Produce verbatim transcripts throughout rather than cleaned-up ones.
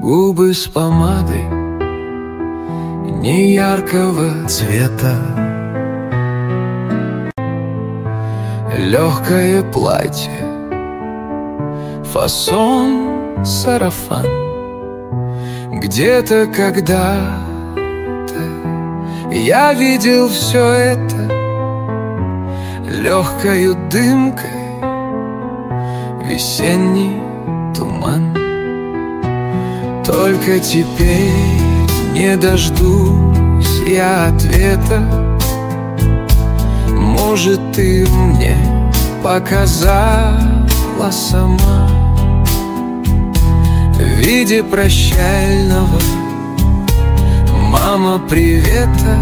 Губы с помадой неяркого цвета, легкое платье, фасон сарафан. Где-то когда-то я видел все это легкою дымкой, весенний туман. Только теперь не дождусь я ответа. Может, ты мне показала сама в виде прощального «Мама, привета».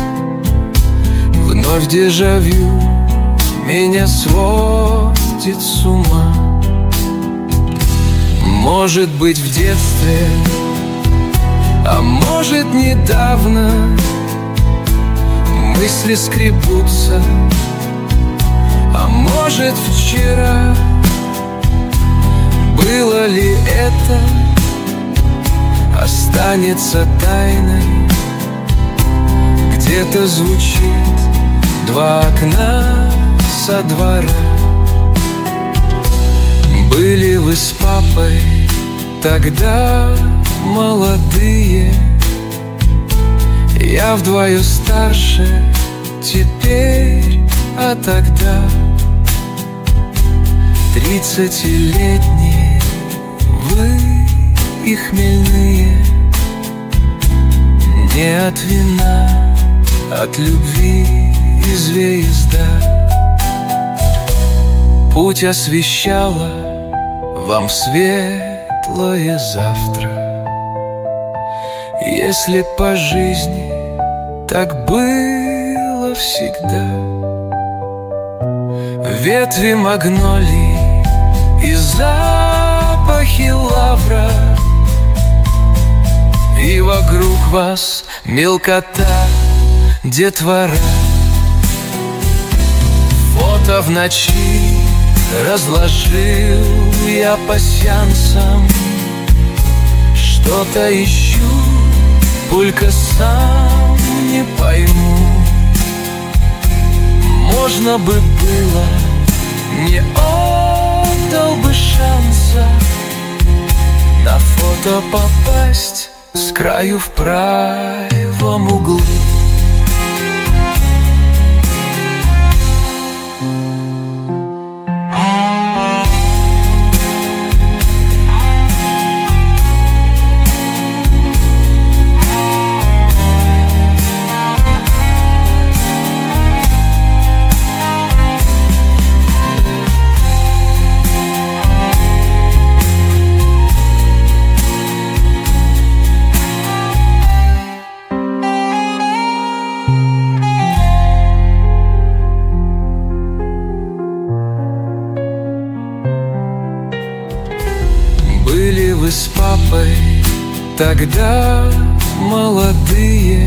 Вновь дежавю меня сводит с ума. Может быть, в детстве, а может, недавно мысли скребутся, а может, вчера. Было ли это, останется тайной. Где-то звучит два окна со двора. Были вы с папой тогда молодые, я вдвое старше теперь, а тогда тридцатилетние вы и хмельные. Не от вина, от любви и звезда. Путь освещала вам светлое завтра. Если по жизни так было всегда. Ветви магнолий и запахи лавра, и вокруг вас мелкота, детвора. Фото в ночи разложил я по сеансам. Что-то ищу, только сам не пойму. Можно бы было, не отдал бы шанса на фото попасть с краю в правом углу. Были вы с папой тогда молодые,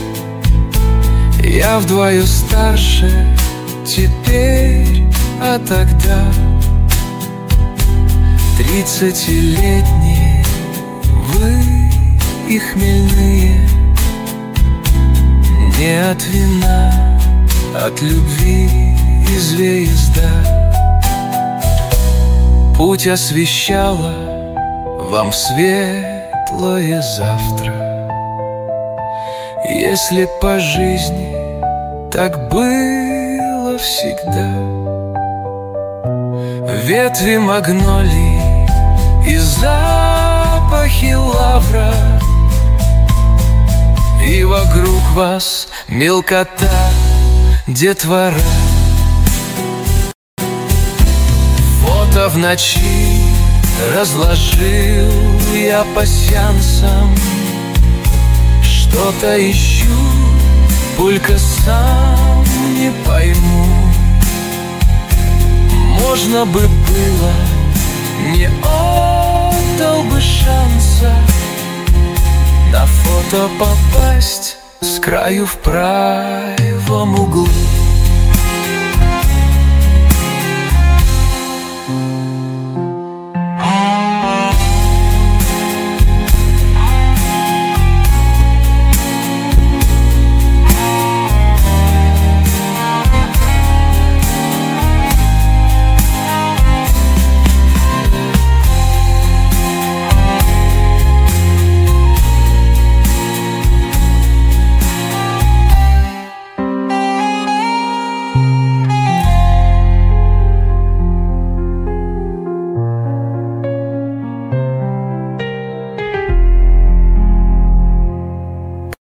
я вдвое старше теперь, а тогда тридцатилетние вы и хмельные. Не от вина, от любви и звезда. Путь освещала вам светлое завтра. Если по жизни так было всегда. Ветви магнолий и запахи лавра, и вокруг вас мелкота, детвора. Фото в ночи разложил я по сеансам. Что-то ищу, только сам не пойму. Можно бы было, не отдал бы шанса на фото попасть с краю в правом углу.